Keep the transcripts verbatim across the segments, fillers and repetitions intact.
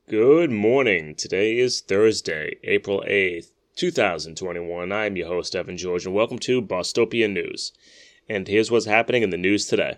Good morning. Today is Thursday, April eighth, twenty twenty-one. I'm your host, Evan George, and welcome to Bostopia News. And here's what's happening in the news today.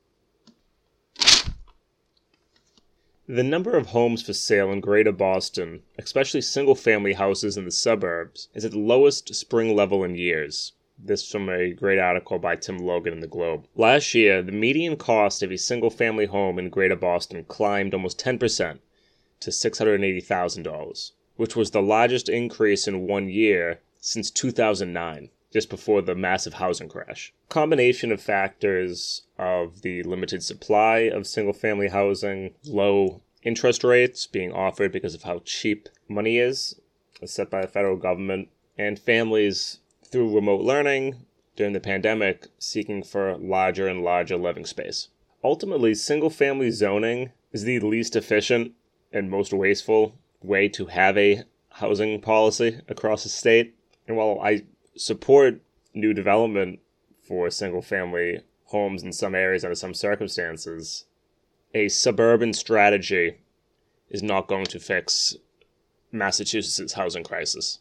The number of homes for sale in Greater Boston, especially single-family houses in the suburbs, is at the lowest spring level in years. This from a great article by Tim Logan in the Globe. Last year, the median cost of a single-family home in Greater Boston climbed almost ten percent. To six hundred eighty thousand dollars, which was the largest increase in one year since two thousand nine, just before the massive housing crash. Combination of factors of the limited supply of single-family housing, low interest rates being offered because of how cheap money is, set by the federal government, and families through remote learning during the pandemic seeking for larger and larger living space. Ultimately, single-family zoning is the least efficient and most wasteful way to have a housing policy across the state. And while I support new development for single-family homes in some areas under some circumstances, a suburban strategy is not going to fix Massachusetts' housing crisis.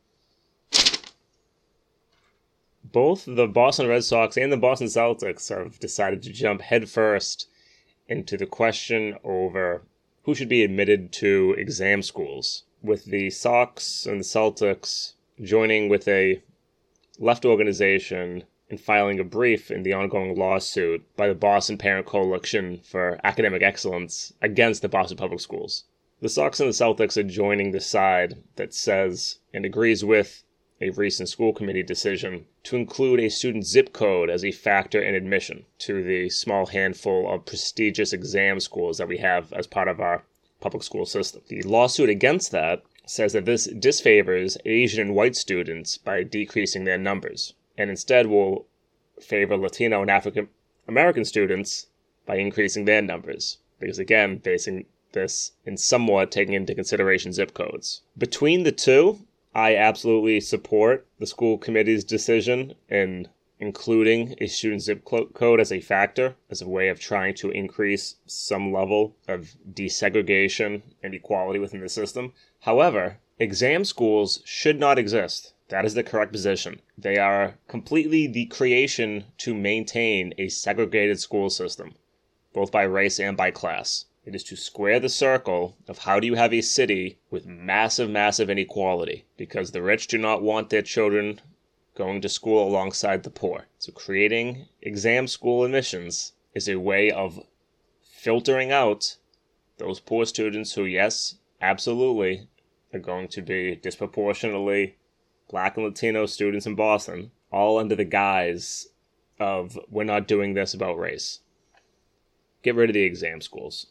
Both the Boston Red Sox and the Boston Celtics have decided to jump headfirst into the question over who should be admitted to exam schools, with the Sox and the Celtics joining with a left organization and filing a brief in the ongoing lawsuit by the Boston Parent Coalition for Academic Excellence against the Boston Public Schools. The Sox and the Celtics are joining the side that says and agrees with a recent school committee decision to include a student zip code as a factor in admission to the small handful of prestigious exam schools that we have as part of our public school system. The lawsuit against that says that this disfavors Asian and white students by decreasing their numbers, and instead will favor Latino and African American students by increasing their numbers, because again, basing this in somewhat taking into consideration zip codes. Between the two, I absolutely support the school committee's decision in including a student zip code as a factor, as a way of trying to increase some level of desegregation and equality within the system. However, exam schools should not exist. That is the correct position. They are completely the creation to maintain a segregated school system, both by race and by class. It is to square the circle of how do you have a city with massive, massive inequality, because the rich do not want their children going to school alongside the poor. So creating exam school admissions is a way of filtering out those poor students who, yes, absolutely, are going to be disproportionately Black and Latino students in Boston, all under the guise of we're not doing this about race. Get rid of the exam schools.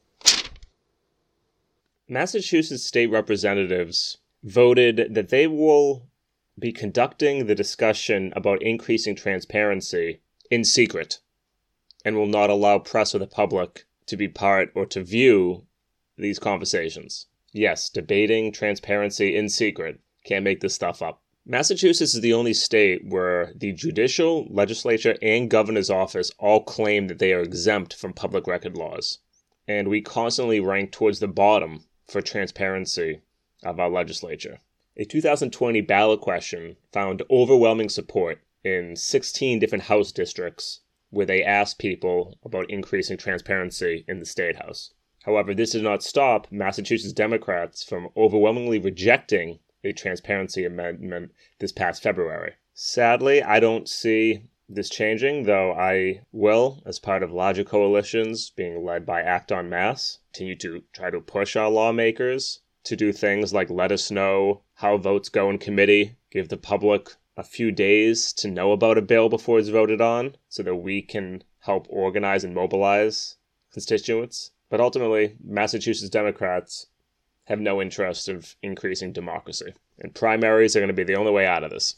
Massachusetts state representatives voted that they will be conducting the discussion about increasing transparency in secret and will not allow press or the public to be part or to view these conversations. Yes, debating transparency in secret. Can't make this stuff up. Massachusetts is the only state where the judicial, legislature, and governor's office all claim that they are exempt from public record laws. And we constantly rank towards the bottom for transparency of our legislature. A two thousand twenty ballot question found overwhelming support in sixteen different House districts where they asked people about increasing transparency in the State House. However, this did not stop Massachusetts Democrats from overwhelmingly rejecting a transparency amendment this past February. Sadly, I don't see this changing, though I will, as part of larger coalitions being led by Act on Mass, continue to try to push our lawmakers to do things like let us know how votes go in committee, give the public a few days to know about a bill before it's voted on, so that we can help organize and mobilize constituents. But ultimately, Massachusetts Democrats have no interest of increasing democracy. And primaries are going to be the only way out of this.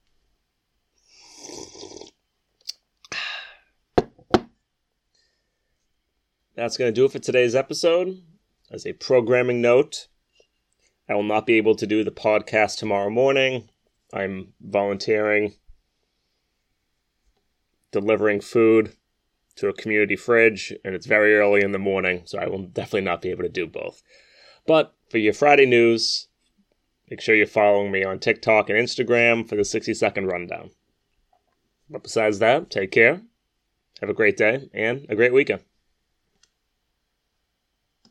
That's going to do it for today's episode. As a programming note, I will not be able to do the podcast tomorrow morning. I'm volunteering, delivering food to a community fridge, and it's very early in the morning, so I will definitely not be able to do both. But for your Friday news, make sure you're following me on TikTok and Instagram for the sixty second rundown. But besides that, take care, have a great day, and a great weekend.